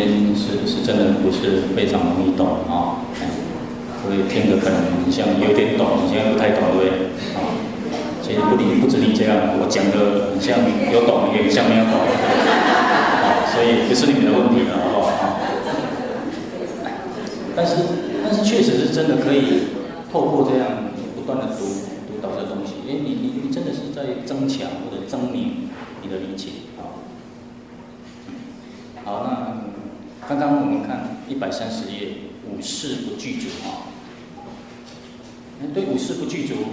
边是真的不是非常容易懂啊，所以听着可能像有点懂，现在不太懂，对不对？啊，其实不止你这样，我讲的很像有懂，也很像没有懂，啊，所以不是你们的问题了，好不好？但是确实是真的可以透过这样不断的读到这东西，你真的是在增强或者增明你的理解啊。好，那刚刚我们看130页五事不具足啊，对五事不具足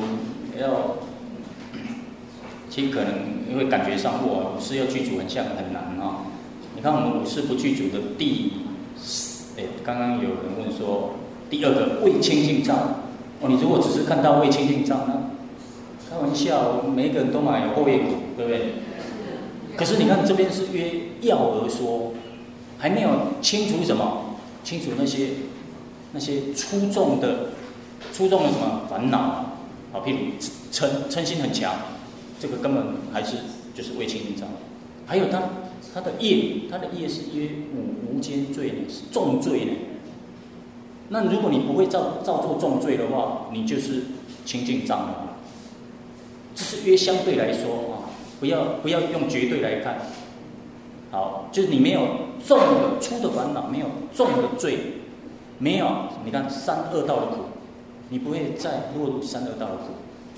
其实可能会感觉上哇，五事要具足很难啊。你看我们五事不具足的刚刚有人问说第二个未清净障哦，你如果只是看到未清净障，那开玩笑，每一个人都嘛有后业苦，对不对？可是你看这边是约要而说，还没有清除什么，清除那些粗重的什么烦恼啊，譬如嗔心很强，这个根本还是就是未清净障。还有他的业是约无间罪呢，是重罪呢。那如果你不会照做重罪的话，你就是清净障了。这是约相对来说啊，不要用绝对来看。好，就是你没有重的粗的烦恼，没有重的罪，没有你看三恶道的苦，你不会再落入三恶道的苦。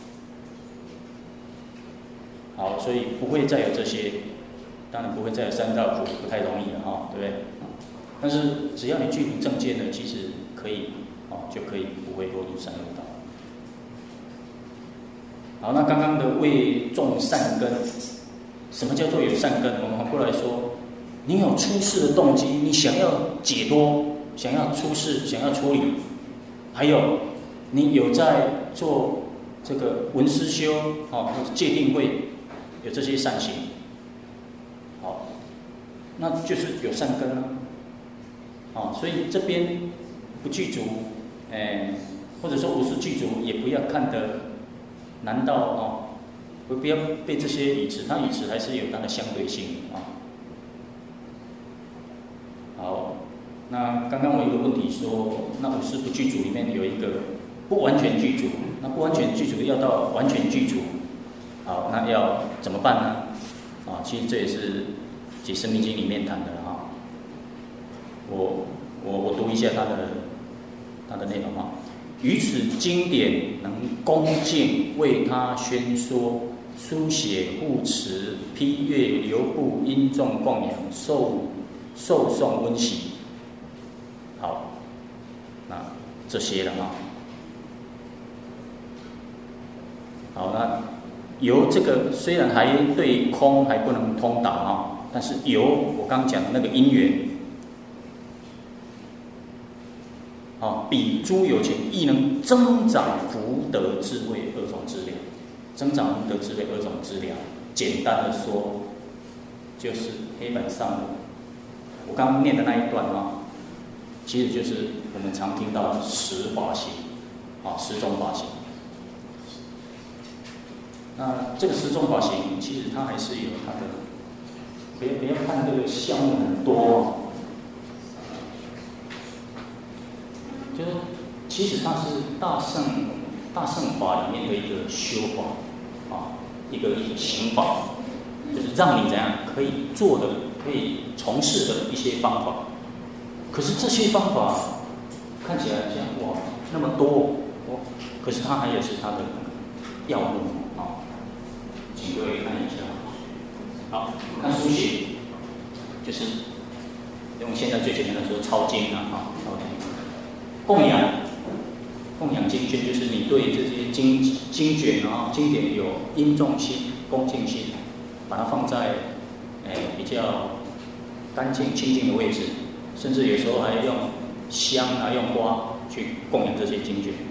好，所以不会再有这些，当然不会再有三恶道的苦，不太容易了哈，对不对？但是只要你具足正见呢，其实可以就可以不会落入三恶道。好，那刚刚的为种善根，什么叫做有善根？我们反过来说，你有出世的动机，你想要解脱，想要出世，想要出离，还有你有在做这个闻思修戒定慧，有这些善行，好，那就是有善根了。所以这边不具足，或者说五事具足，也不要看得难道不要被这些语词，它语词还是有它的相对性啊。好，那刚刚我有一个问题说，那五事不具足里面有一个不完全具足，那不完全具足要到完全具足，好，那要怎么办呢？其实这也是《解释密经》里面谈的哈。我读一下它的内容啊。于此经典能恭敬为他宣说、书写、护持、批阅、留步、殷重供养、受诵温习。好，那这些了啊。好，那由这个虽然还对空还不能通达但是由我刚讲的那个因缘。比诸有情亦能增长福德智慧二种资粮，增长福德智慧二种资粮。简单的说，就是黑板上的我刚刚念的那一段其实就是我们常听到的10法行10种法行。那这个10种法行，其实它还是有它的，不要看这个项目很多就是其实它是大乘法里面的一个修法一个行法，就是让你怎样可以做的、可以从事的一些方法。可是这些方法看起来像哇那么多可是它还有是它的要目请各位看一下。好，看书写，就是用现在最简单的说抄经抄经。供养经卷，就是你对这些经卷经典有殷重心、恭敬心，把它放在比较干净清净的位置，甚至有时候还用香用花去供养这些经卷。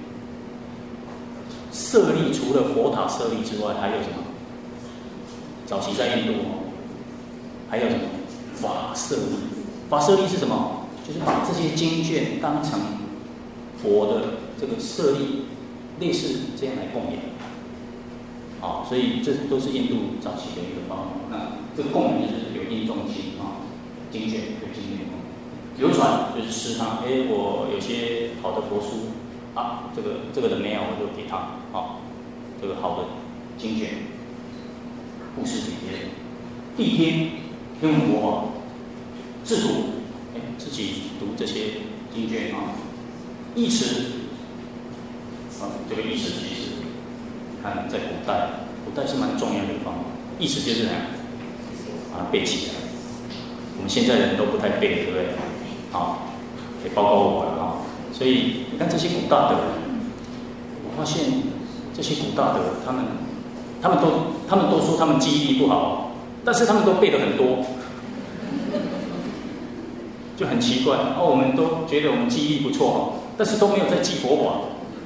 舍利除了佛塔舍利之外，还有什么？早期在印度还有什么法舍利？法舍利是什么？就是把这些经卷当成佛的这个舍利，类似这样来供养。所以这都是印度早期的一个方法。那这个供养就是有殷重心经卷对经卷供养。 流传就是师他，我有些好的佛书啊，这个人没有，我就给他啊，这个好的经卷，布施给别人。谛听，听闻佛法，自读，自己读这些经卷啊，义持啊，这个义持其实看在古代是蛮重要的一方法，义持就是怎样把它背起来。我们现在人都不太背，对不对？好，也包括我了啊。所以你看这些古大德，我发现这些古大德，他们都说他们记忆力不好，但是他们都背得很多，就很奇怪。我们都觉得我们记忆力不错，但是都没有在记佛法。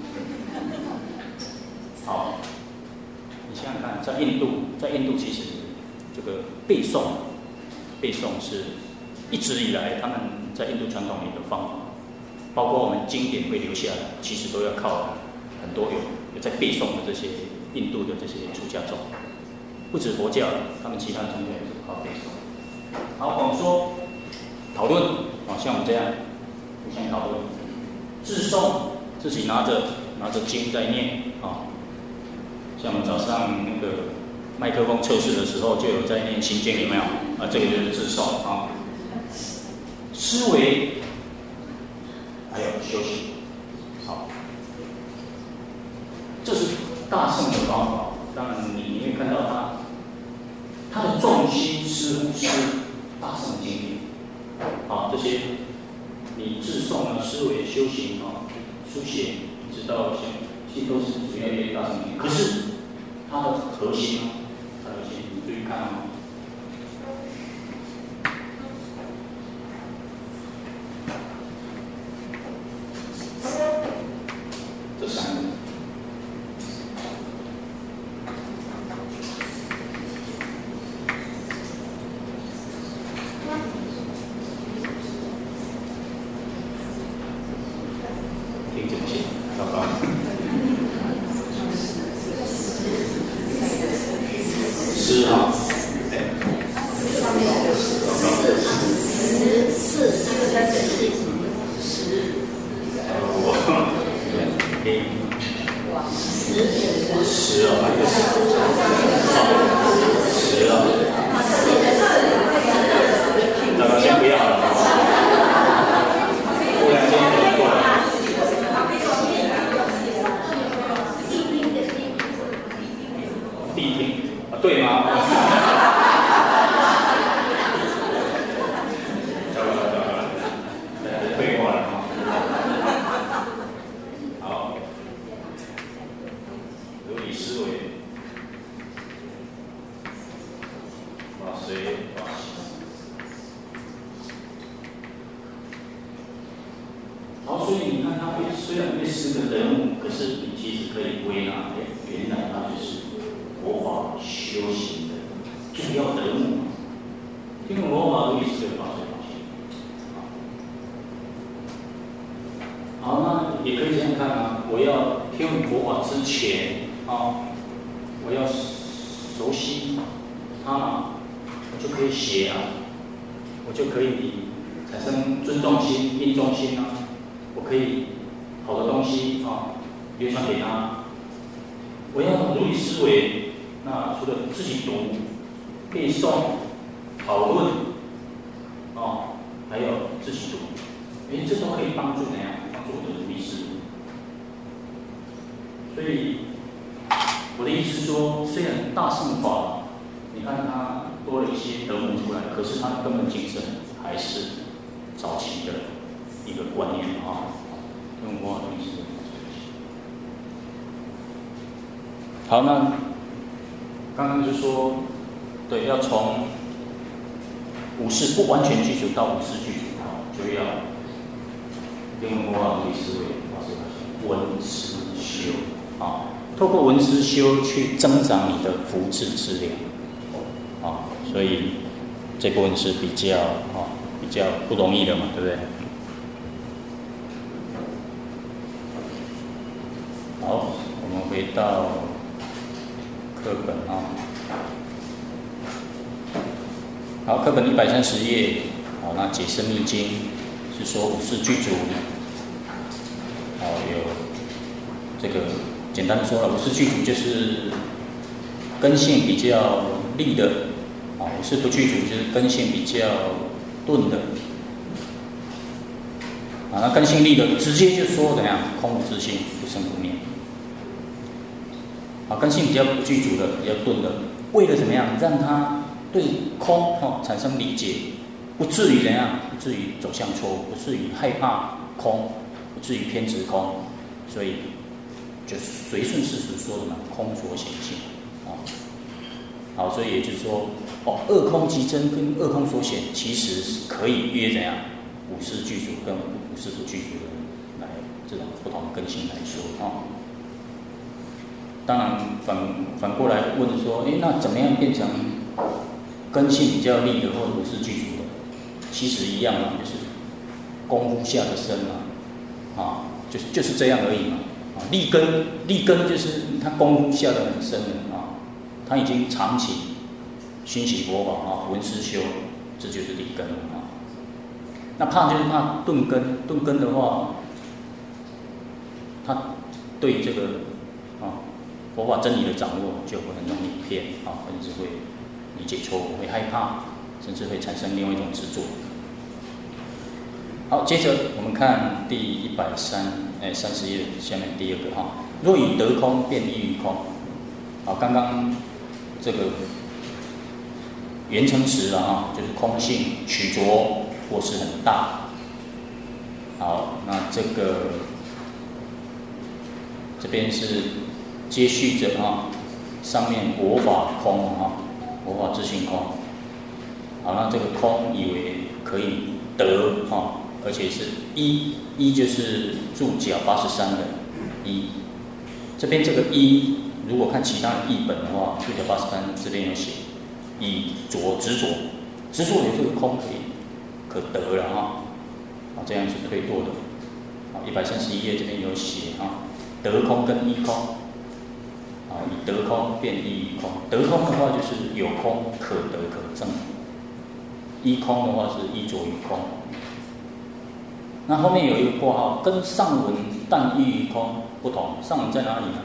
好，你想想看，在印度其实这个背诵是一直以来他们在印度传统里的方法，包括我们经典会留下来，其实都要靠很多有在背诵的这些印度的这些出家众，不止佛教，他们其他宗教也是靠背诵。好，我们说讨论，像我们这样互相讨论，自诵，自己拿着经在念啊，像我们早上那个麦克风测试的时候就有在念心经，有没有？这个就是自诵啊。思维，还有修行，好，这是大乘的方法。当然，你会看到它的重心似乎是大乘经典，好，这些你自诵啊、思维、修行啊、书写，一直到其实都是主要一些大乘经典。可是它的核心，你注意看啊。这三个，听这些，糟糕。诗哈，十哦，大家先不要了，忽然间就过来。谛听啊，对吗？退化了啊。好，如理思维，把谁把心。好，所以你看他虽然会是个人物，可是你其实可以归纳，原来他就是佛法修行的主要人物。听闻佛法，如理思维，把谁把心。好，那也可以这样看啊。我要听闻佛法之前啊，我要熟悉它嘛，我就可以写啊，我就可以产生尊重心、敬重心啊。我可以好的东西啊流传给他。我要如理思维，那除了自己读、背诵、讨论啊，还有自己读，这都可以帮助怎样？帮助我的如理思维。所以我的意思是说，虽然大乘法，你看它多了一些德目出来，可是它根本精神还是早期的一个观念啊，用佛法如理思维。好，那刚刚就说，对，要从五事不完全具足到五事具足，就要用佛法如理思维，闻思修啊，透过闻思修去增长你的福智资粮啊，所以这部分是比较不容易的嘛，对不对？好，我们回到课本啊。好，课本130页，好，那解释密经。 是说五识具足。有这个简单说了，五识具足就是根性比较利的，五识不具足就是根性比较钝的。那根性利的直接就说怎样，空无自性，不生不灭。根性比较不具足的，比较钝的，为了怎么样让他对空产生理解，不至于怎样，不至于走向错误，不至于害怕空，不至于偏执空，所以就随顺事实说的嘛，空所显性。好，所以也就是说，二空即真跟二空所显，其实是可以约怎样，五识具足跟五识不具足的来这种不同根性来说当然反过来问说，那怎么样变成根性比较利的或者五识具足的？其实一样嘛，就是功夫下的深嘛，就是这样而已嘛。立根就是他功夫下得很深的他已经长期熏习佛法闻思修，这就是立根那怕就是怕钝根的话，他对这个佛法真理的掌握就会很容易偏甚至会理解错误，会害怕，甚至会产生另外一种执着。好，接着我们看第130页下面第二个若以得空便依于空。刚刚这个缘成实了就是空性取着或是很大。好，那这边是接续着上面我法空我法自性空。好，那这个空以为可以得而且是一就是注脚83的一。这边这个一，如果看其他的译本的话，注脚83这边有写以着执着有这个空可得了这样是退堕的。131页这边有写得空跟依空。以得空便依于空，得空的话就是有空可得可证，依空的话是依着于空。那后面有一个括号，跟上文但依于空不同。上文在哪里呢？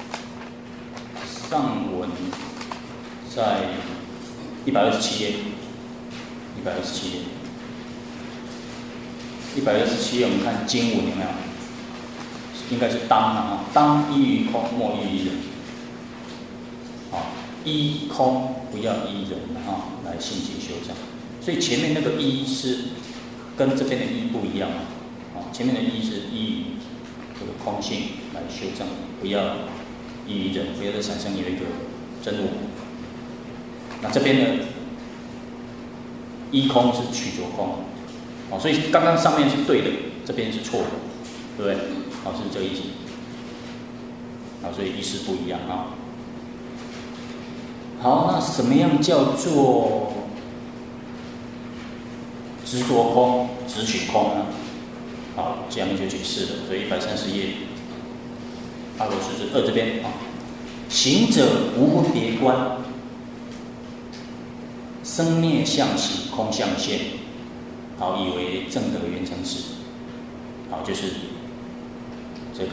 上文在127页。127页我们看经文有没有？应该是当当依于空，莫依于人。依空不要依人来信解修正。所以前面那个依是跟这边的依不一样前面的依是依于这个空性来修正，不要依于人，不要再产生有一个真我。那这边呢，依空是取着空所以刚刚上面是对的，这边是错的，对不对？是这个意思。所以意思不一样好，那什么样叫做执着空、执取空呢？好，这样就解释了。所以130页阿罗识之2这边行者无分别观，生灭相起，空相现。以为正得缘成实。就是这个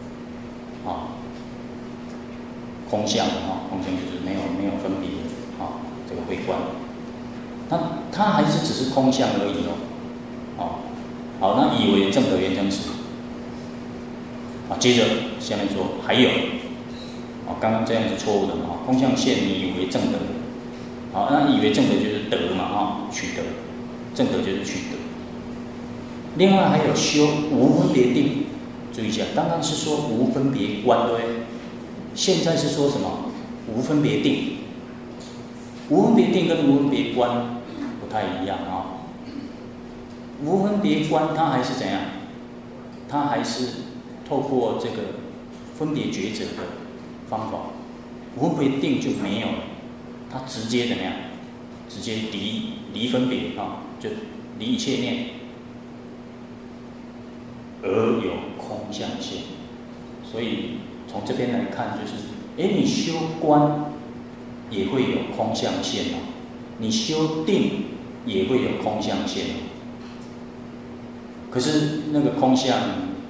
空相空相就是没有分别这个慧观。它还是只是空相而已好，那以为正得缘成实。接着下面说还有刚刚这样是错误的空相现你以为正得那以为正得就是得嘛取得，正得就是取得。另外还有修无分别定，注意一下，刚刚是说无分别观，对不对？现在是说什么？无分别定。无分别定跟无分别观不太一样无分别观它还是怎样？它还是透过这个分别抉择的方法。无分别定就没有了，它直接怎么样？直接离分别就离一切念，而有空相现。所以从这边来看，就是你修观也会有空相现，你修定也会有空相现。 可是那个空相，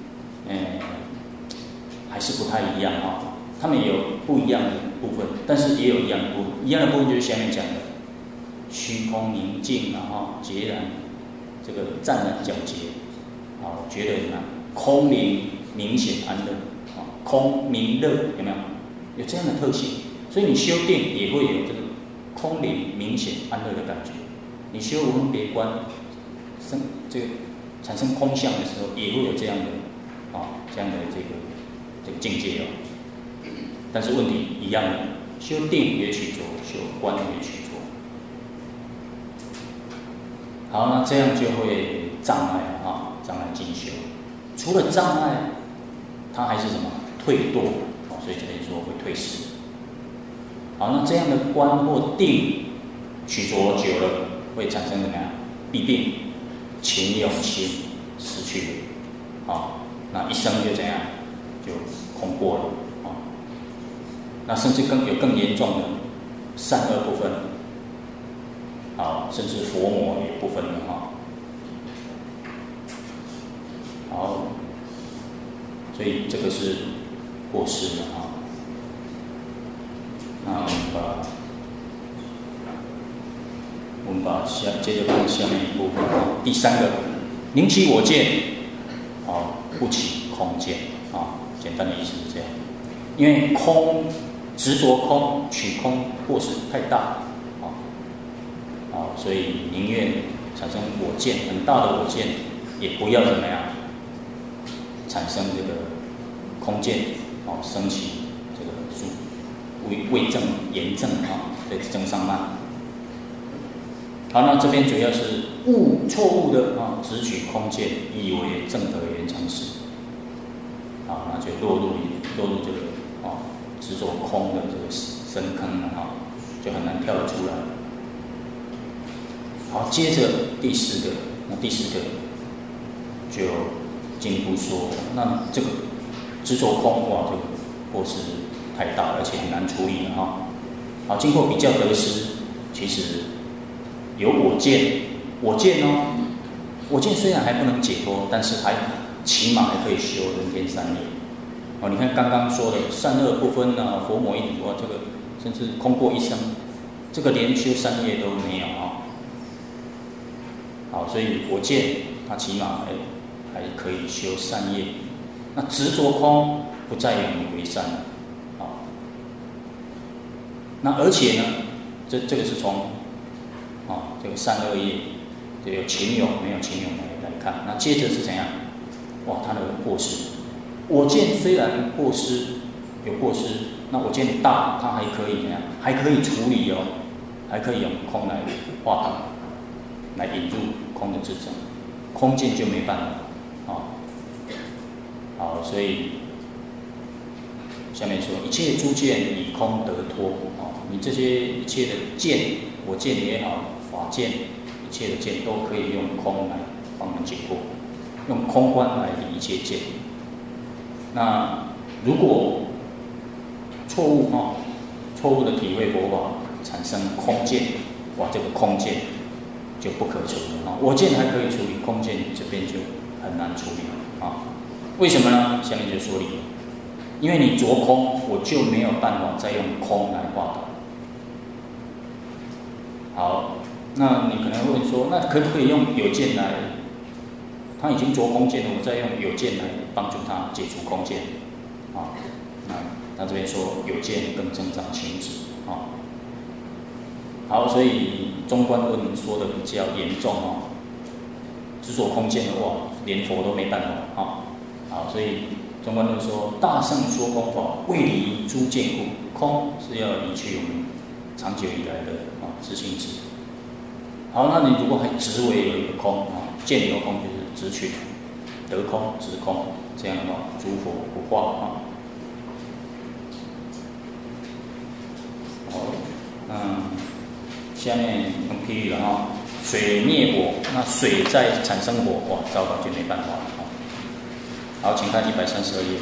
还是不太一样哈。他们有不一样的部分，但是也有一样的部分。一样的部分就是下面讲的虚空宁静截然这个湛然皎洁，觉得什么空灵明显安乐，空明乐有没有？有这样的特性，所以你修定也会有这个空灵明显安乐的感觉。你修无分别观，这个产生空相的时候，也会有这样的这样的这个境界哦。但是问题一样的，修定也取着，修观也取着。好，那这样就会障碍障碍进修。除了障碍，它还是什么退堕所以这边说会退失。好，那这样的观或定取着久了，会产生怎么样？弊病，情用心失去了，那一生就怎样？就空过了。那甚至有更严重的善恶不分，甚至佛魔也不分了好，所以这个是过失的那我们把接着看下面一部分第三个，宁起我见，不起空见简单的意思是这样，因为空。执着空取空过失太大，所以宁愿产生我见很大的我见，也不要怎么样产生这个空见，升起这个为正言正这个正上慢。好，那这边主要是错误的只取空见，以为正德圆成实，那就落入这个执着空的这个深坑就很难跳得出来。好，接着第四个就进一步说，那这个执着空这个过失太大，而且很难处理了好，经过比较得失，其实有我见我见虽然还不能解脱，但是起码还可以修人天三业。你看刚刚说的善恶不分佛魔一体这个甚至空过一生，这个连修三业都没有好，所以我见它起码还可以修三业。那执着空不再有你为善那而且呢，这个是从这个善恶业，这有情有没有情有来看。那接着是怎样？它的过失。我见虽然有过失，那我见大，它还可以怎样？还可以处理还可以用空来化导，来引入空的自证。空见就没办法好，所以下面说一切诸见以空得脱你这些一切的见，我见也好，法见，一切的见都可以用空来帮人解脱，用空观来理一切见。那如果错误的体会佛法，产生空见，这个空见就不可处理我见还可以处理，空见这边就很难处理为什么呢？下面就说理由。因为你着空，我就没有办法再用空来化导。好，那你可能会问说，那可不可以用有见来？他已经着空见了，我再用有见来帮助他解除空见那他这边说有见更增长情执好，所以中观论说的比较严重执着空见的话，连佛都没办法好，所以中观论说大圣说空法，为离诸见故，空是要离去我们长久以来的自性执。好，那你如果还执为有一个空见有空，就是执取得空执空，这样的话诸佛不化下面用譬喻了水灭火，那水再产生火，糟糕，就没办法了好，请看132页。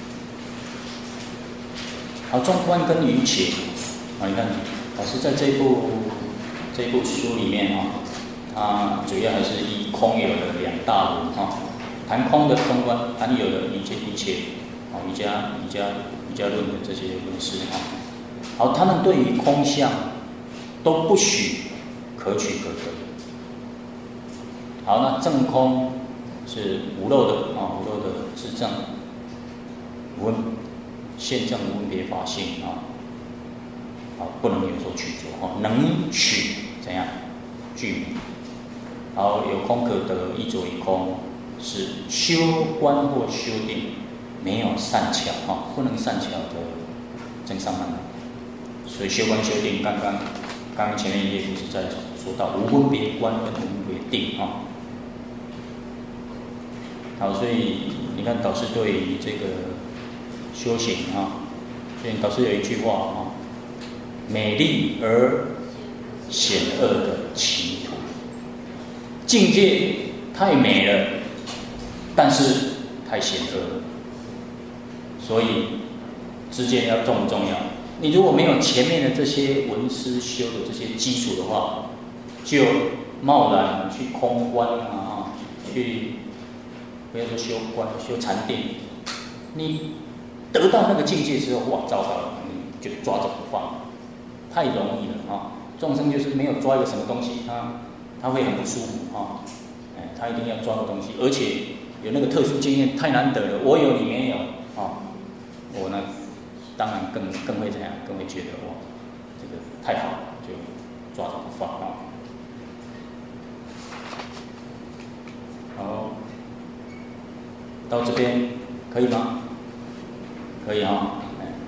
好，中观跟于情你看老师在这部书里面它主要还是以空有的两大轮谈空的空观，谈有的一切，好，瑜伽论的这些论师啊，好，他们对于空相都不许可取可得。好，那正空是无漏的啊，无漏的自证，现证无分别法性啊，好，不能有所取着哈，能取怎样具名。好，有空可得，一着一空，是修观或修定，没有善巧哈，不能善巧的增上慢。所以修观修定，刚刚前面一页不是在说到无分别观跟无分别定啊。好，所以你看导师对于这个修行啊，所以导师有一句话啊，美丽而险恶的歧途。境界太美了，但是太险恶了，所以之间要重不重要？你如果没有前面的这些文思修的这些基础的话，就贸然去空观啊，去不要说修观、修禅定，你得到那个境界之后，哇，糟糕了，你就抓着不放，太容易了啊！众生就是没有抓一个什么东西，他会很不舒服啊，他一定要抓个东西，而且有那个特殊经验太难得了，我有你没有啊，我呢当然更会怎样，更会觉得哇，这个太好了，就抓着不放啊。好，到这边可以吗？可以啊。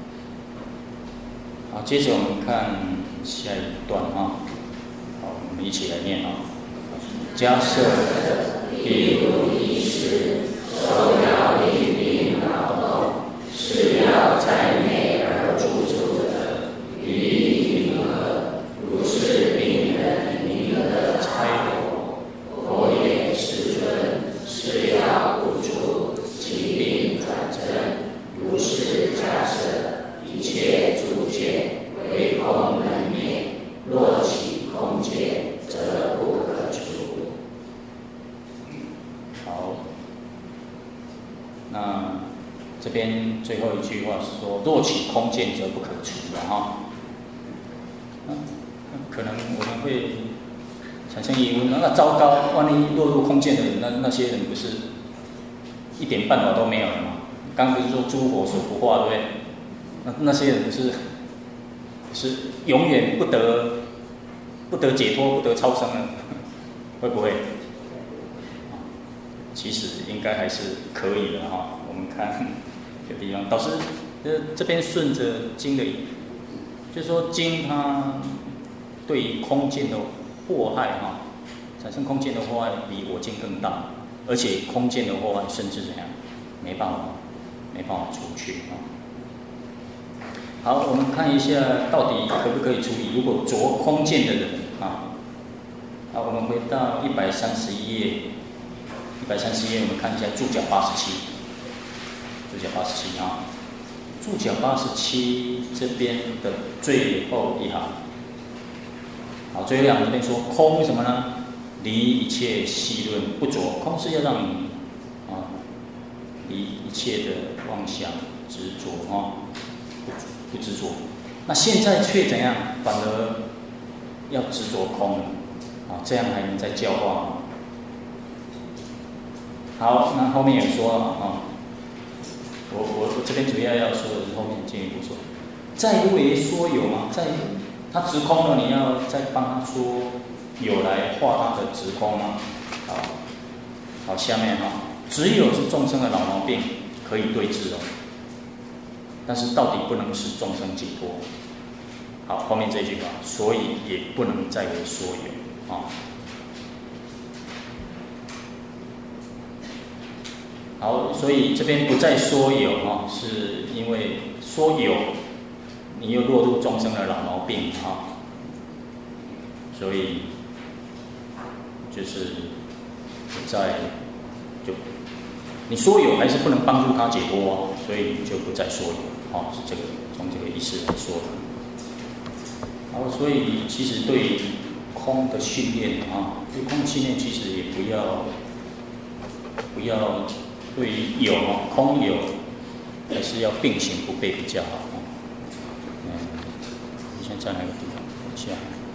好，接着我们看下一段啊。好，我们一起来念啊。假设譬如一时受要力并劳动，是要在内而住处的，于理平和，如是病人明了猜我，佛言世尊，是要不住，其病转真，如是假设，一切诸见唯空能灭，若起空见，则不可除。好，那这边最后一句话是说：若起空见，则不可除了哈。可能我们会产生疑问，那糟糕，万一落入空见的人，那些人不是一点办法都没有了吗？刚不是说诸佛所不化，对不对？那些人不是永远不得解脱，不得超生了，会不会？其实应该还是可以的哈。我们看这个地方，导师这边顺着经的，就是说经它对于空见的祸害哈，产生空见的祸害比我见更大，而且空见的祸害甚至怎样，没办法除去啊。好，我们看一下到底可不可以处理。如果着空见的人啊，好，我们回到131页，131页我们看一下注脚87，注脚87啊，注脚87这边的最后一行，好，最后一行这边说空什么呢？离一切细论不着，空是要让你啊离一切的妄想执着啊。不执着，那现在却怎样？反而要执着空了啊，这样还能再教化吗？好，那后面也说了啊，我这边主要要说的是后面进一步说，再为说有吗？他执空了，你要再帮他说有来化他的执空吗？好，下面哈，只有是众生的老毛病可以对治哦。但是到底不能使众生解脱。好，后面这句话，所以也不能再为说有啊。好，所以这边不再说有啊，是因为说有，你又落入众生的老毛病啊，所以就是不再就你说有还是不能帮助他解脱啊，所以就不再说有。好，是这个从这个意思来说的。好，所以其实对空的训练啊，对空的训练其实也不不要对于有空有，还是要并行不悖比较好。你现在在哪个地方？等一下。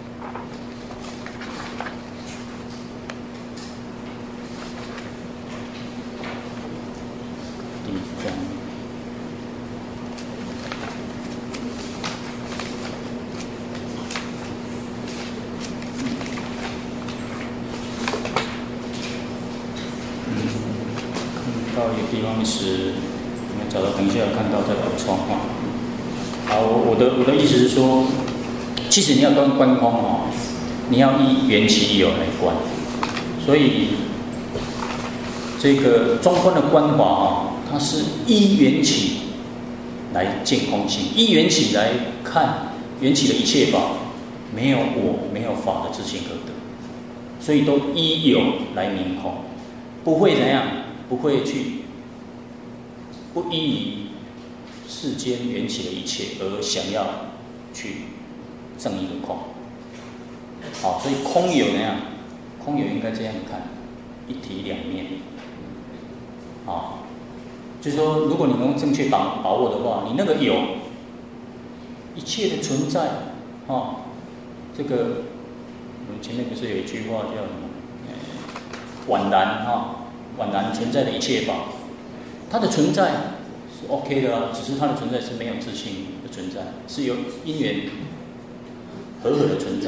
到一个地方时，我们找到，等一下看到再补充哈。好，我的意思是说，其实你要观空哦，你要依缘起有来观，所以这个中观的观法啊，它是依缘起来见空性，依缘起来看缘起的一切法，没有我，没有法的自性可得，所以都依有来明空，不会怎样。不会去不依于世间缘起的一切而想要去证一个空。好，所以空有怎样？空有应该这样看，一体两面。啊，就是说，如果你能正确把握的话，你那个有一切的存在，这个我们前面不是有一句话叫什么？宛然宛然存在的一切法，它的存在是 OK 的啊，只是它的存在是没有自性的存在，是由因缘和合的存在。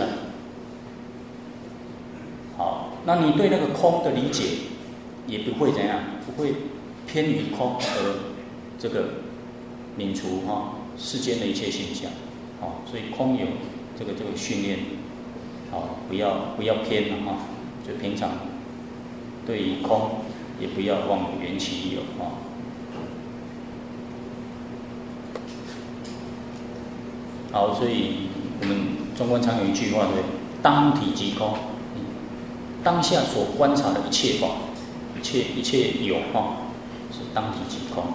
好，那你对那个空的理解也不会怎样，不会偏于空而这个泯除世间的一切现象。好，所以空有这个训练，好，不要偏了哈，就平常对于空。也不要忘缘起有好，所以我们中观常有一句话，对，当体即空，当下所观察的一切法，一切有是当体即空。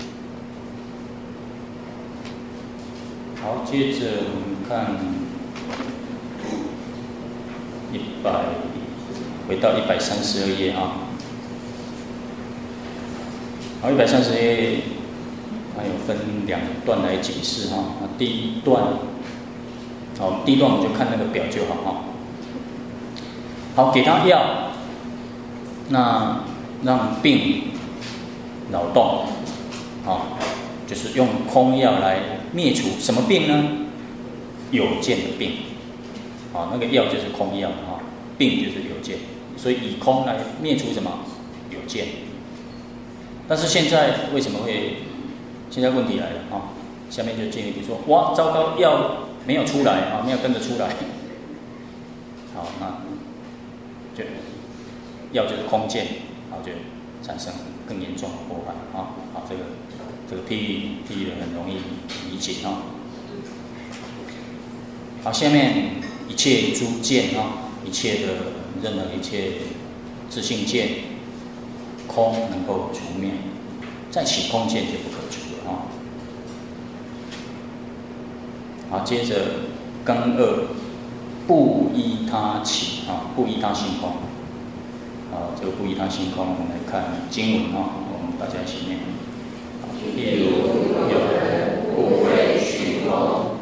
好，接着我们看回到132页好，130页它有分2段来解释第一段，第一段我们就看那个表就好好，给他药，那让病扰动，就是用空药来灭除什么病呢？有见的病，那个药就是空药病就是有见，所以以空来灭除什么？有见。但是现在为什么会？现在问题来了下面就建议，比如说，哇，糟糕，药没有出来没有跟着出来，好，那就药就是空见，就产生更严重的破坏好，这个譬喻的很容易理解好，下面一切诸见一切的任何一切自性见，空能够除灭，再起空见就不可除了好，接着庚二不依他起不依他性空。这个不依他性空，我们来看经文我们大家一起念。譬如有人不为虚空，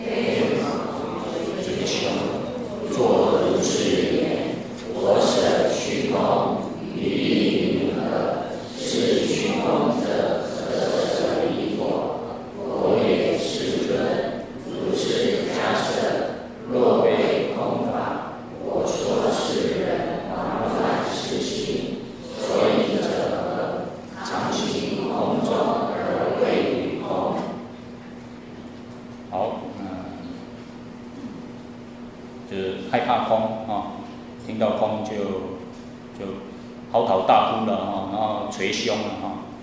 追求作如是言：我舍虚空，于意云何？是虚空者，何舍离我？我也世尊，如是假设，若为空法，我说是人忙乱失心，所以者何？常行空中而谓于空。好，就是害怕空听到空就嚎啕大哭了然后捶胸了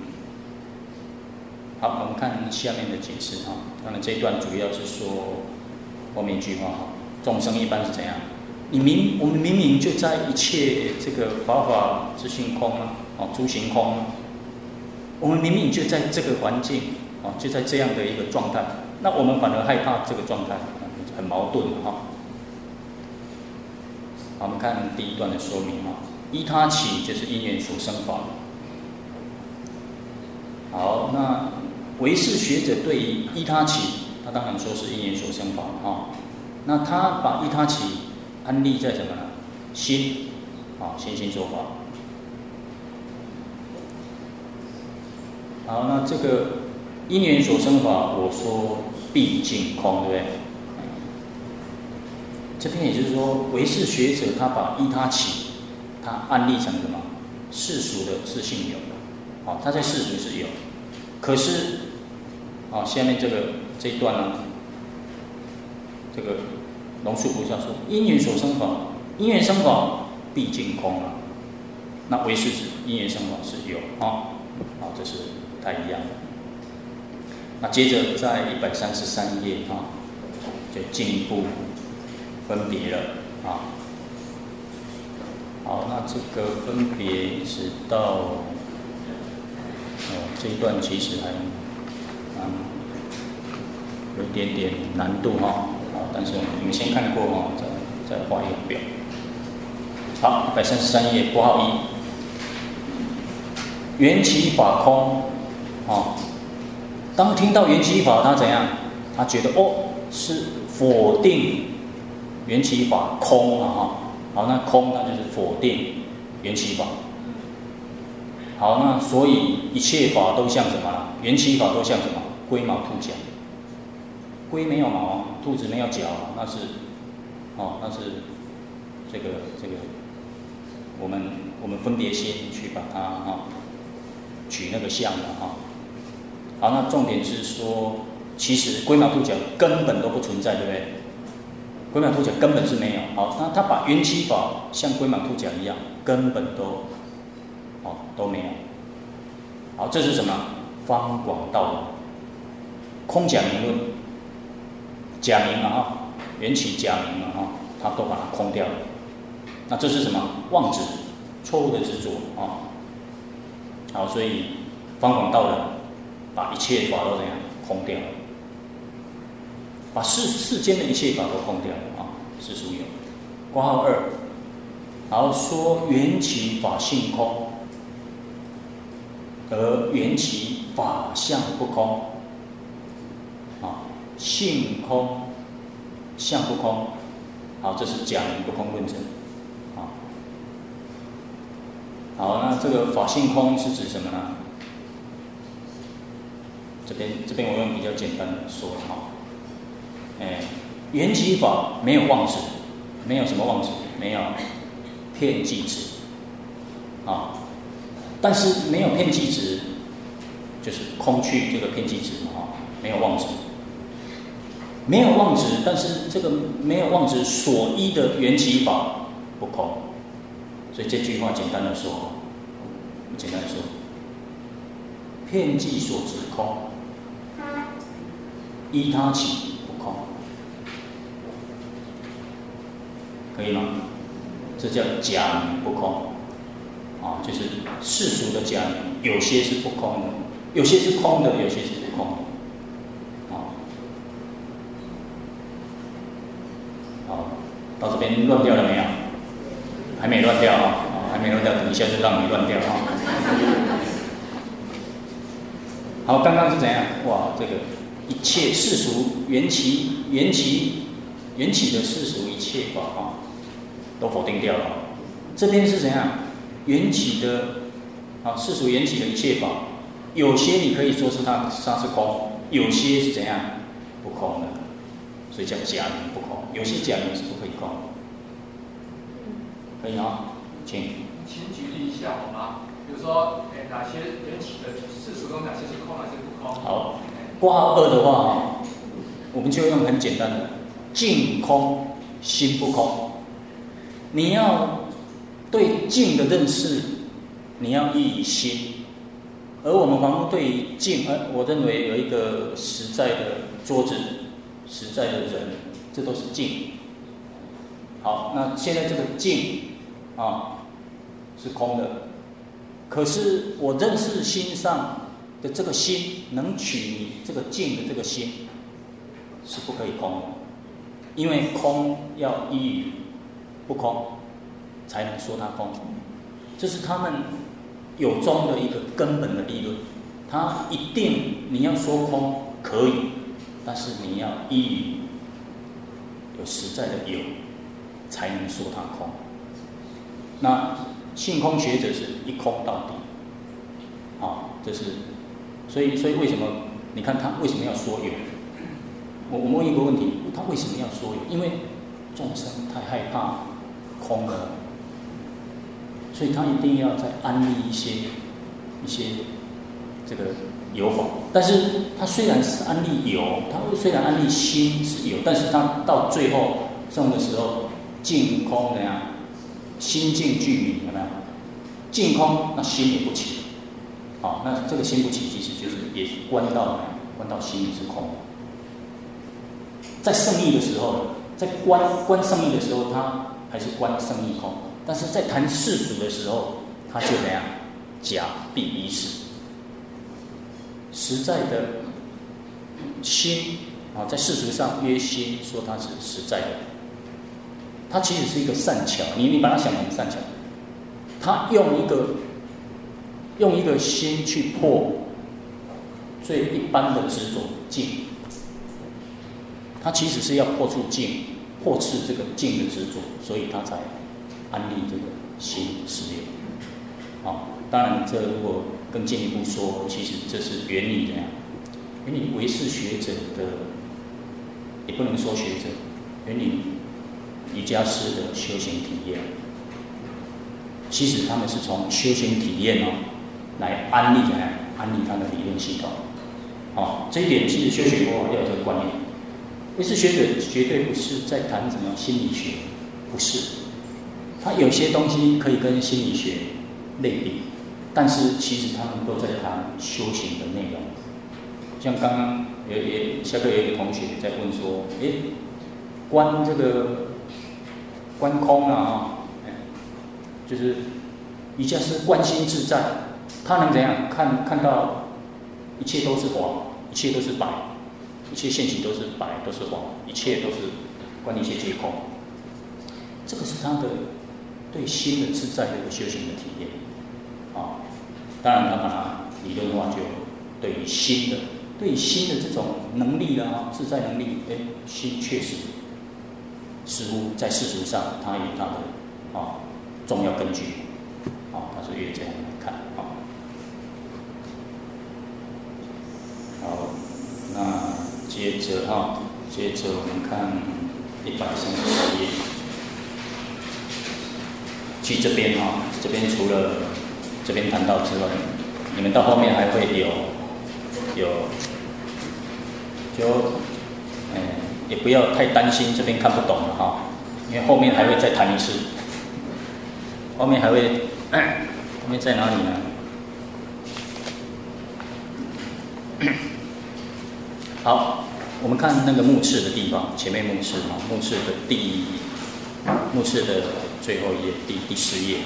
好，我们看下面的解释当然这一段主要是说后面一句话众生一般是怎样？我们明明就在一切这个法自性空诸行空我们明明就在这个环境就在这样的一个状态，那我们反而害怕这个状态，很矛盾好，我们看第一段的说明依他起就是因缘所生法， 好，那唯识学者对于依他起，他当然说是因缘所生法啊。那他把依他起安立在什么呢？心啊，心说法。好，那这个因缘所生法，我说毕竟空，对不对？这边也就是说，唯识学者他把依他起，他安立成什么？世俗的自性有，好，他在世俗是有，可是，好，下面这一段呢，这个龙树菩萨说，因缘所生法，因缘生法毕竟空了，那唯识指因缘生法是有啊，好，这是不太一样的。那接着在133页啊，就进一步分别了啊。好，那这个分别一直到这一段其实还有一点点难度哈，但是我们先看过哈，再画一个表。好，133页括号1，缘起法空，当听到缘起法，他怎样？他觉得是否定缘起法空啊好，那空那就是否定缘起法。好，那所以一切法都像什么？缘起法都像什么？龟毛兔角。龟没有毛，兔子没有角，那是这个我们分别心去把它取那个相的哈。好，那重点是说，其实龟毛兔角根本都不存在，对不对？龟毛兔角根本是没有。好，那他把缘起法像龟毛兔角一样，根本都没有。好，这是什么？方广道人空假名论，假名缘起假名他都把它空掉了。那这是什么？妄执，错误的执着好，所以方广道人把一切法都怎样空掉了？把世间的一切法都空掉了世俗有。括号2，好，说缘起法性空，而缘起法相不空。性空，相不空。好，这是假名不空论证。好，那这个法性空是指什么呢？这边我用比较简单的说缘起法没有妄执，没有什么妄执，没有遍计执但是没有遍计执，就是空去这个遍计执没有妄执，没有妄执，但是这个没有妄执所依的缘起法不空，所以这句话简单的说，遍计所执空，依他起不空，可以吗？这叫假名不空就是世俗的假名，有些是不空的，有些是空的，有些是不空的。好，到这边乱掉了没有？还没乱掉还没乱掉，等一下就让你乱掉好，刚刚是怎样？哇，这个一切世俗缘起的世俗一切法都否定掉了。这边是怎样？缘起的世俗缘起的一切法，有些你可以说是它是空，有些是怎样不空的，所以叫假名不空。有些假名是不可以空，可以请举例一下好吗？比如说，哪些缘起的世俗中哪些是空，哪些不空？ 好，括号2的话我们就用很简单的境空心不空。你要对境的认识，你要依以心。而我们凡夫对于境，我认为有一个实在的桌子，实在的人，这都是境。好，那现在这个境是空的，可是我认识心上的这个心，能取你这个境的这个心，是不可以空的，因为空要依于不空，才能说它空。这是他们有宗的一个根本的理论， 它一定你要说空可以，但是你要依于有实在的有，才能说它空。那性空学者是一空到底，这是所以为什么你看他为什么要说有？我们问一个问题，他为什么要说有？因为众生太害怕空了，所以他一定要再安利一些这个有法。但是他虽然是安利有，他虽然安利心是有，但是他到最后送的时候，净空的呀，心净俱明，有没有？净空，那心也不起。那这个心不起，其实就是也关到心也是空。在胜义的时候，在观胜义的时候，他还是观胜义空；但是在谈世俗的时候，他就怎样？假必依实。实在的心在世俗上约心说它是实在的，它其实是一个善巧。你把它想成善巧，他用一个心去破最一般的执着境，他其实是要破除境，破斥这个境的执着，所以他才安立这个心实有。当然这如果更进一步说，其实这是原理的呀。原理唯识学者的，也不能说学者，原理瑜伽师的修行体验，其实他们是从修行体验来安利他的理论系统。这一点其实修学佛法要有这个观念。唯识学者绝对不是在谈什么心理学，不是。他有些东西可以跟心理学类比，但是其实他们都在谈修行的内容。像刚刚下课有一个同学在问说，观这个观空就是瑜伽师观心自在，他能怎样看到一切都是黄，一切都是白，一切现行都是白，都是黄，一切都是观一切皆空。这个是他的对心的自在的修行的体验当然他把它理论化，就对于心的这种能力自在能力，心确实似乎在世俗上它有它的重要根据他是越这样来看好，那接着我们看130页，去这边这边除了这边谈到之外，你们到后面还会有也不要太担心这边看不懂了因为后面还会再谈一次，后面在哪里呢？好，我们看那个目次的地方，前面目次的最后一页，第4页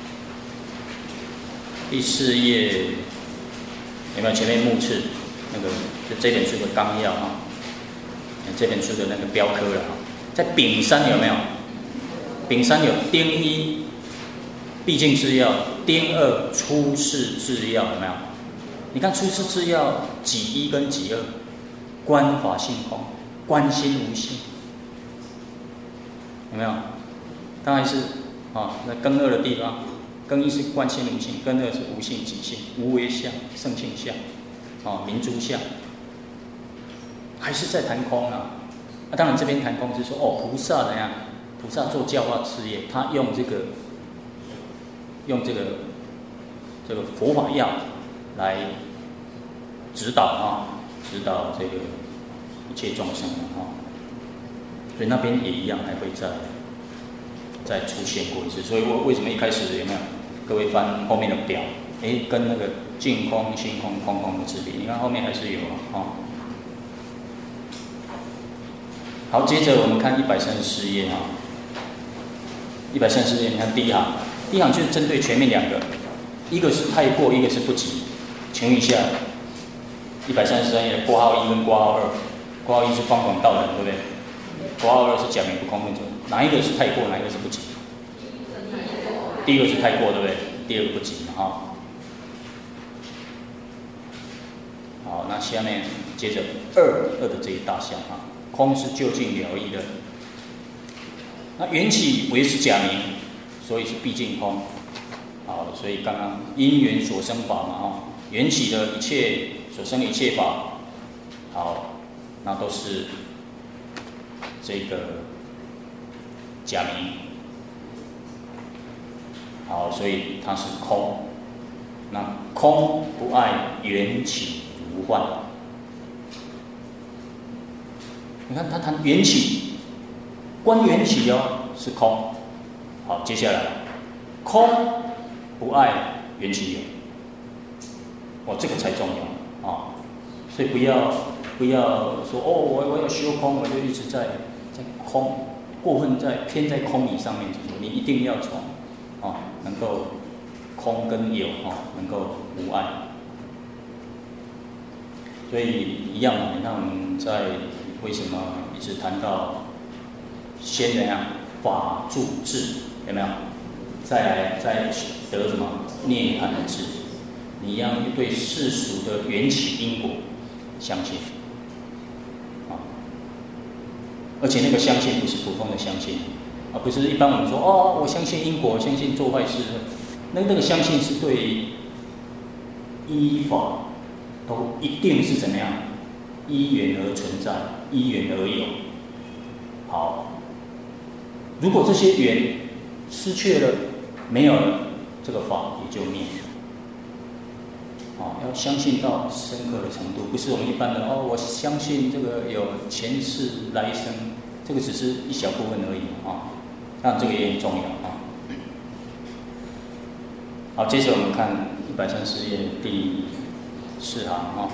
第4页有没有前面目次那个就这本书的纲要这本书的那个标科了在丙3有没有？丙3有丁1毕竟制要，丁2出世制要，有没有？你看出世制要几1跟几2？观法性空，观心无性，有没有？当然是那庚2的地方，庚1是观心无性，庚2是无性即性，无为相、圣性相，明珠相，还是在谈空当然这边谈空是说菩萨怎样？菩萨做教化事业，他用这个佛法药来指导这个一切众生所以那边也一样，还会再出现过一次。所以为什么一开始有没有各位翻后面的表？跟那个净空、性空、空空的之别，你看后面还是有好，接着我们看134页134页，你看第一行就是针对前面2个，一个是太过，一个是不及。请问一下，133页的括号1跟括号2，括号1是方广道人，对不对？括号2是假名不空那种，哪一个是太过，哪一个是不及？第一个是太过，对不对？第二个不及那下面接着二的这一大项啊，空是究竟了义的。那缘起为是假名，所以是毕竟空。好，所以刚刚因缘所生法嘛，缘起的一切所生的一切法，好，那都是这个假名。好，所以它是空。那空不碍缘起如幻。你看他谈缘起，观缘起是空。好，接下来空不碍缘起有，这个才重要啊！所以不要说我要修空，我就一直在空，过分偏在空理上面去做。你一定要从能够空跟有能够无碍。所以一样嘛，你看我们在为什么一直谈到先怎样法住智，有没有？再得什么涅槃的智？你要对世俗的缘起因果相信而且那个相信不是普通的相信，而不是一般我们说我相信因果，相信做坏事，那个相信是对依法都一定是怎么样依缘而存在，依缘而有。好，如果这些缘失去了，没有了，这个法也就灭了。要相信到深刻的程度，不是我们一般的我相信这个有前世来生，这个只是一小部分而已那这个也很重要好，接着我们看134页第4行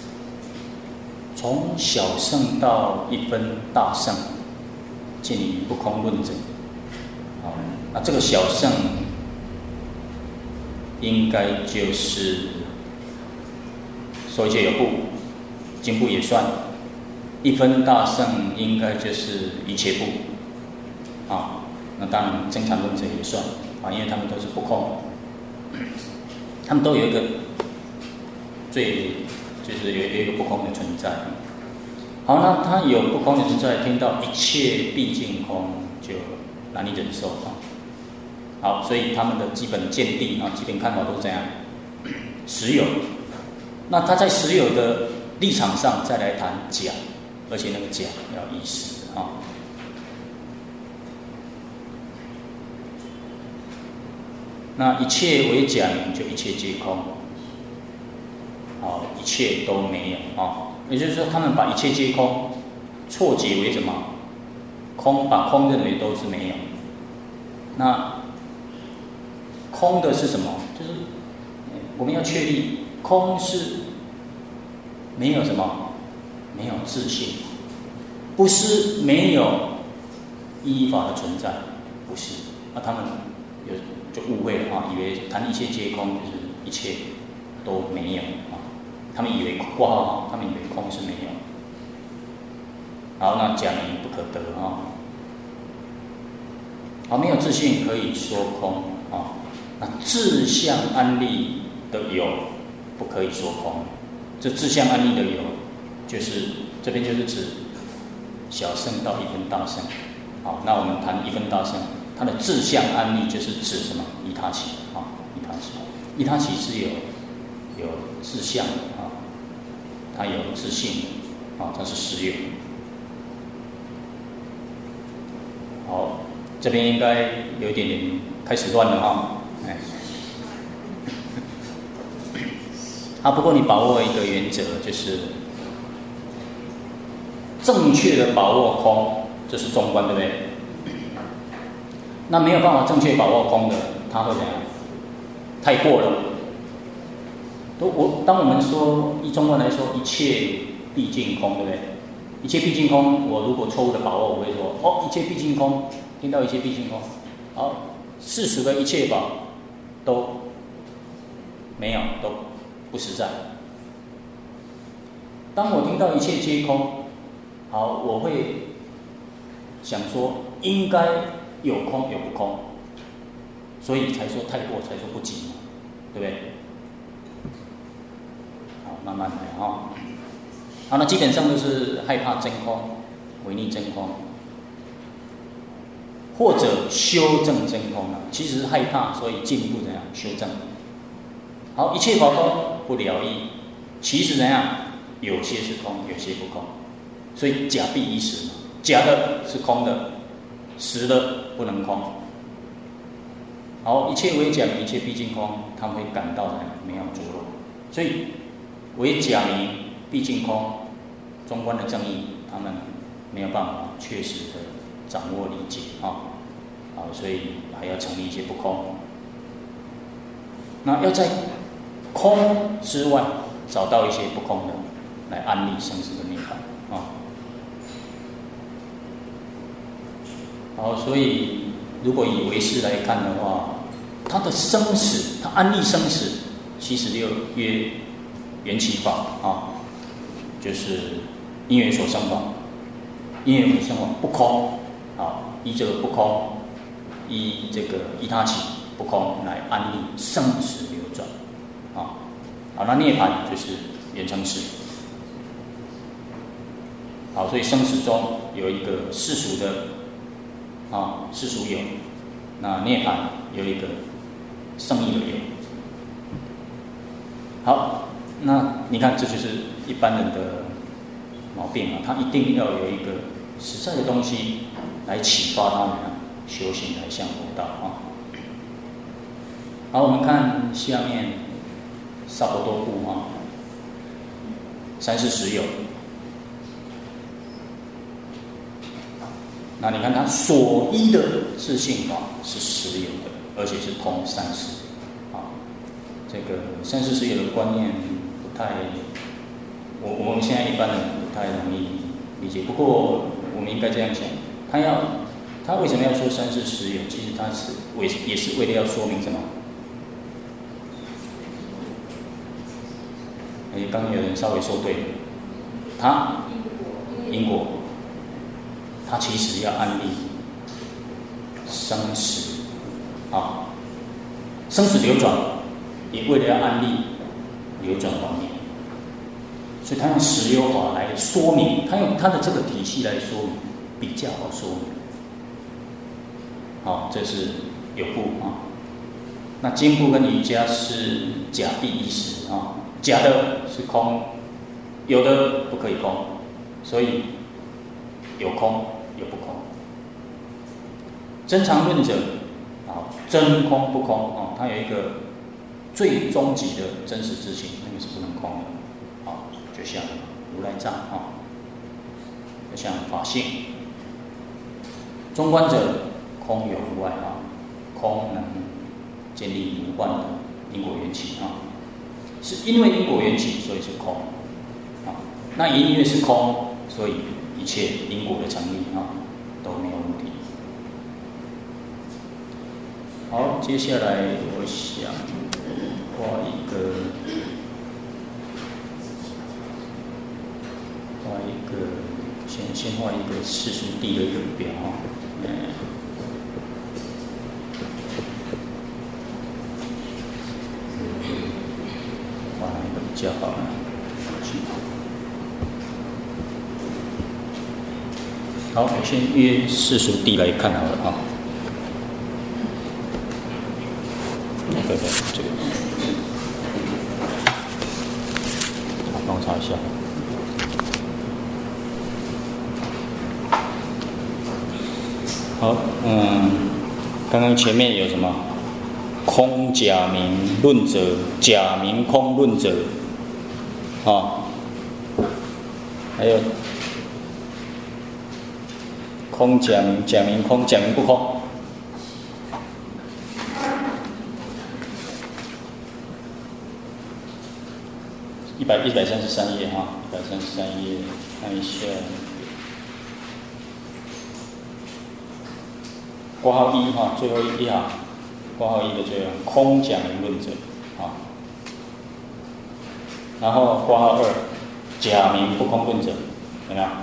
从小圣到一分大圣，尽以不空论者。那这个小圣应该就是说一切有部，经部也算。一分大圣应该就是一切部那当然增长论者也算因为他们都是不空，他们都有一个就是有一个不空的存在。好，那他有不空的存在，听到一切毕竟空，就难以忍受好，所以他们的基本见地基本看法都是这样，实有。那他在实有的立场上再来谈假，而且那个假要依实那一切为假名，就一切皆空。好，一切都没有也就是说，他们把一切皆空错解为什么？空，把空认为都是没有。那空的是什么？就是我们要确立，空是没有什么，没有自性，不是没有依法的存在，不是。他们就误会了以为谈一切皆空就是一切都没有他们以为挂号，他们以为空是没有。好，那假名不可得好，没有自性可以说空那自相安立的有不可以说空。这自相安立的有，就是这边就是指小圣到一分大圣。好，那我们谈一分大圣，它的自相安立就是指什么？依他起依他起是有自相的它有自性它是实有。好，这边应该有一点点开始乱了不过你把握一个原则，就是正确的把握空，这是中观，对不对？那没有办法正确把握空的，他会怎样？太过了。当我们说以中观来说，一切毕竟空，对不对？一切毕竟空，我如果错误的把握，我会说一切毕竟空，听到一切毕竟空，好，世俗的一切法都没有，都不实在。当我听到一切皆空，好，我会想说应该有空有不空，所以才说太过，才说不及，对不对？好，慢慢来好，那基本上都是害怕真空，违逆真空，或者修正真空了。其实是害怕，所以进一步怎样修正？好，一切法空不了义，其实怎样？有些是空，有些不空，所以假必依实嘛，假的是空的，实的不能空。好，一切为假名，一切毕竟空，他们会感到没有着落。所以为假名毕竟空，中观的正义，他们没有办法确实的掌握理解啊。好，所以还要成立一些不空。那要在空之外找到一些不空的，来安立生死的涅槃啊。好，所以如果以唯识来看的话，它的生死，它安立生死，其实就约缘起法啊，就是因缘所生法，因缘所生法不空啊，依这个不空，依他起不空来安立生死流转啊。好，那涅槃就是缘成死。好，所以生死中有一个世俗的啊，世俗有，那涅槃有一个圣义的有。好，那你看，这就是一般人的毛病啊，他一定要有一个实在的东西来启发他们修行，来向佛道啊。好，我们看下面萨婆多部啊，三世实有。那你看他所依的自性法是实有的，而且是通三世啊。这个三世实有的观念不太，我们现在一般人不太容易理解。不过我们应该这样想，他为什么要说三世实有？其实他也是为了要说明什么？刚刚有人稍微说对了，他因果。他其实要安立生死啊，生死流转，也为了要安立流转观念，所以他用实有法来说明，他用他的这个体系来说明，比较好说明。好，这是有部啊。那经部跟瑜伽是假必依实啊，假的是空，有的不可以空，所以有空。有不空，真常论者啊，真空不空啊，它有一个最终极的真实自性，那个是不能空的啊，就像如来藏啊，就像法性。中观者空有无碍啊，空能建立无患的因果缘起啊，是因为因果缘起，所以是空啊。那因为是空，所以一切因果的成立啊都没有问题。好，接下来我想画一个，先画一个世俗谛的一个表啊。画一个比较好呢。好，我先约世俗谛来看好了啊。这个，帮我查一下。好，刚刚前面有什么？空假名论者，假名空论者，啊，还有。空假名，假名空，假名不空。133页哈，133页，看一下。括号1哈，最后一行，括号1的最后，空假名论者啊。然后括号2，假名不空论者，有没有？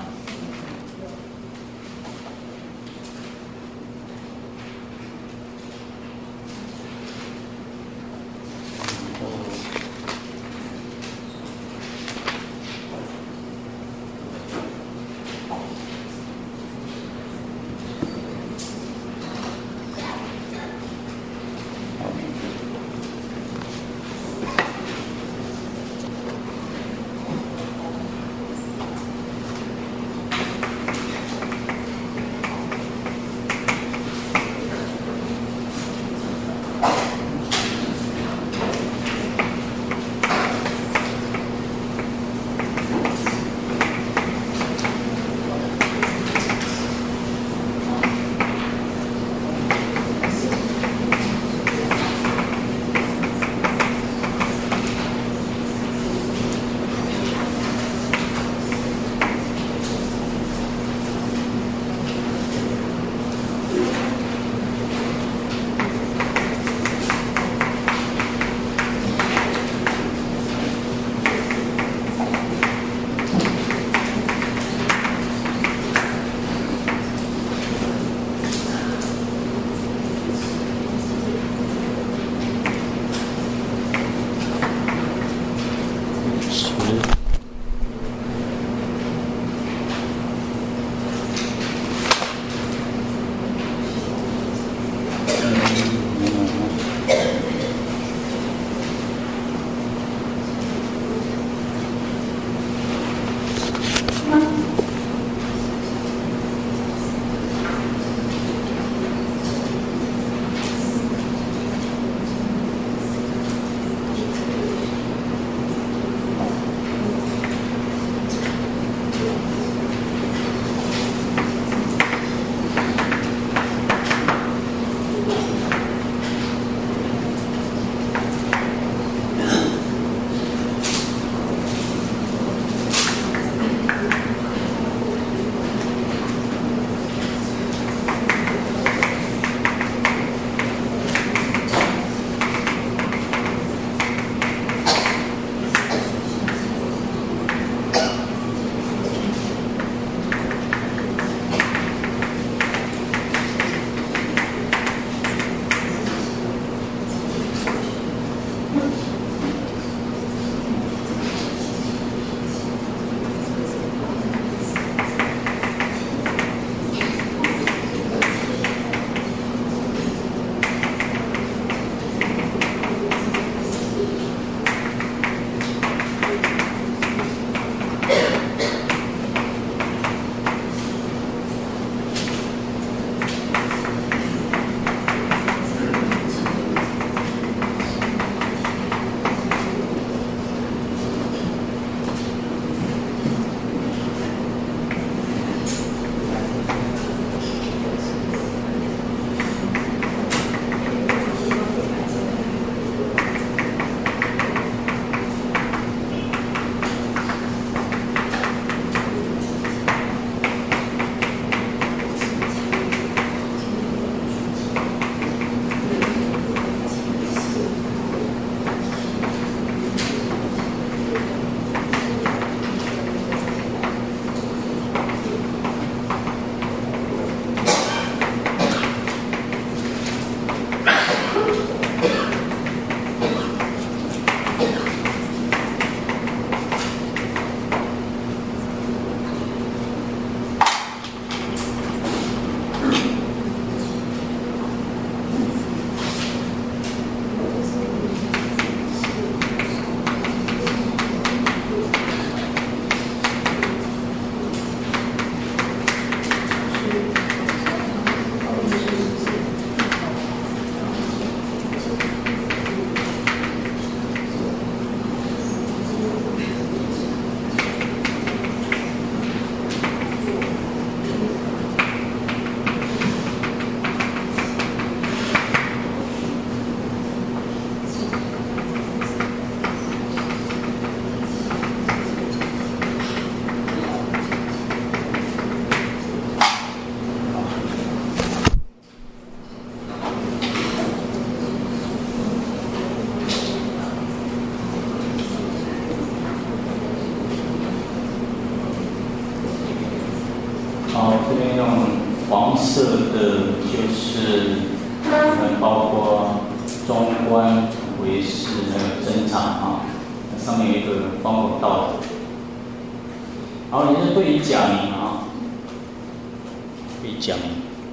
色的就是包括中观、唯识、真常啊，上面有一个方广道的。好，也是对于假名啊，对于假名。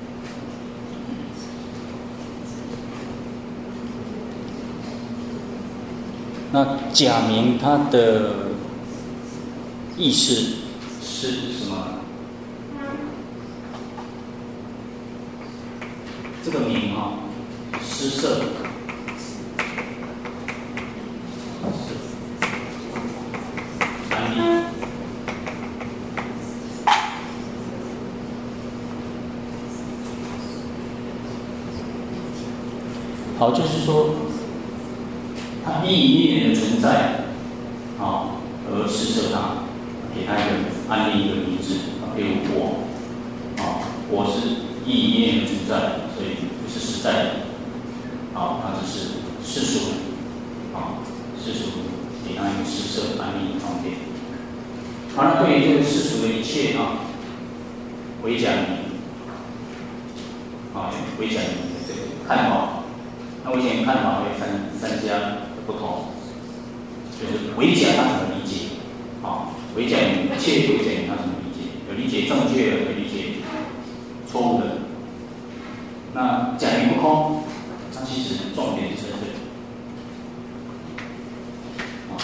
那假名它的意思是什么？这个名啊，失色，安利。好，就是说，它因一念的存在，啊，而施设它，给它一个安利一个名字，比如我，啊，我是因一念的存在，所以不是实在的，啊，它只是世俗，啊，世俗给它一个施设安利方便。好了，对于这个世俗的一切啊，唯假名，啊，唯假名的这个看法。那我以前看法会三家的不同，就是唯假他怎么理解？啊，唯假名一切唯假名他怎么理解？有理解正确的，有理解错误的。那假名不空，它其实重点是这里。啊，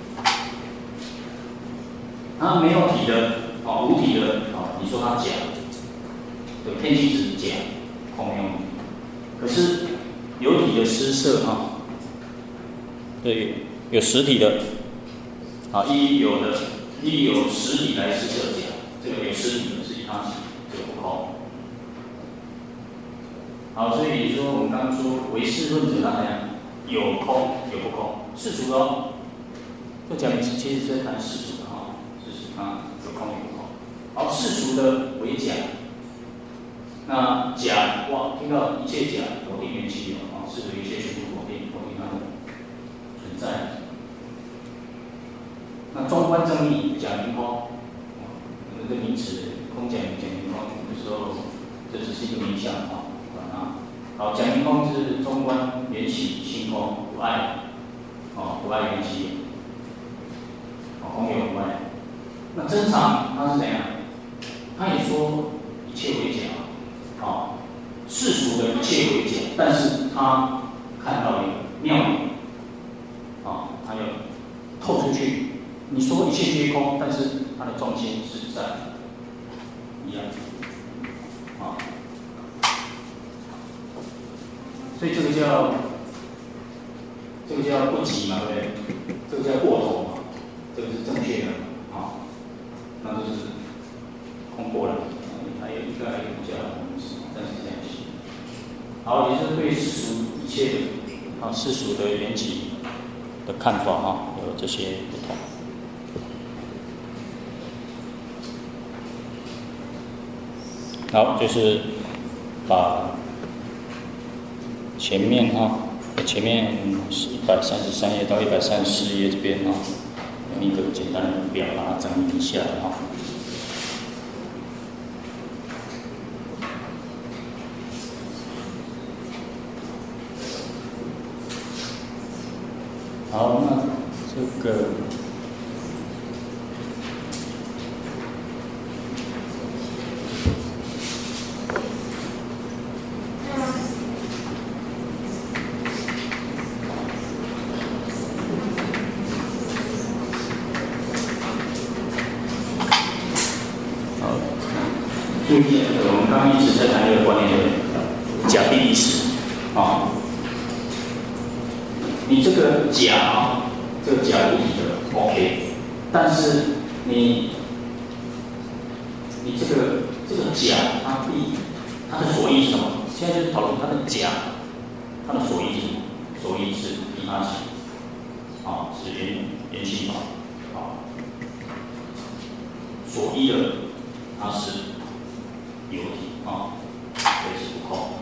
它没有体的，啊，无体的，啊，你说它假，对，天气是假，空没有体，可是。有体的施设啊，对，有实体的，啊，有实体来施设假，这个有实体的是一他起，这个不空。好，所以说我们刚刚说唯识论者他怎样，有空有不空，世俗的哦，这假名其实是在谈世俗的哈，就是它有空有不空。好，世俗的为假。那假哇，听到一切假，否定缘起有啊，是有一切全部否定它的存在。那中观正义假名空，这个名词空假名假名空，有时候这只是一个名相啊。好，假名空是中观缘起性空不爱，不爱缘起，空有不爱。那真常它是怎样？他也说一切为假。世俗的一切为假，但是他看到一个妙理，他要透出去。你说一切皆空，但是他的重心是在一样，所以这个叫不及嘛，对不对？这个叫过头嘛，这个是正确的那就是空过了。还有一个叫但是这样写。好，也就是对世俗一切的世俗的缘起的看法有这些不同。好，就是把前面是133页到134页这边用一个简单的表把它整理一下好，那这个好，注意我们刚刚一直在谈一个观念的假定意识你这个假这个假无体的 OK， 但是你这个假它的所依是什么？现在就是讨论它的假，它的所依是什么？所依是依他起，是缘起法，所依的它是有体所以是不空。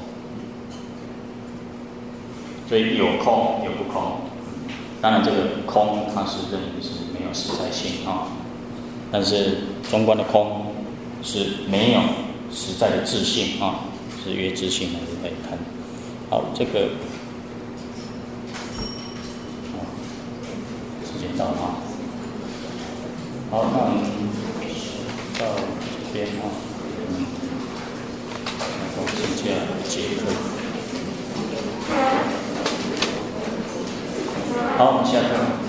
所以有空有不空，当然这个空它是认为是没有实在性但是中观的空是没有实在的自性是约执行的来看。好，这个，时间到了啊。好，那我们到这边啊，然后请假结课。好，我们下课。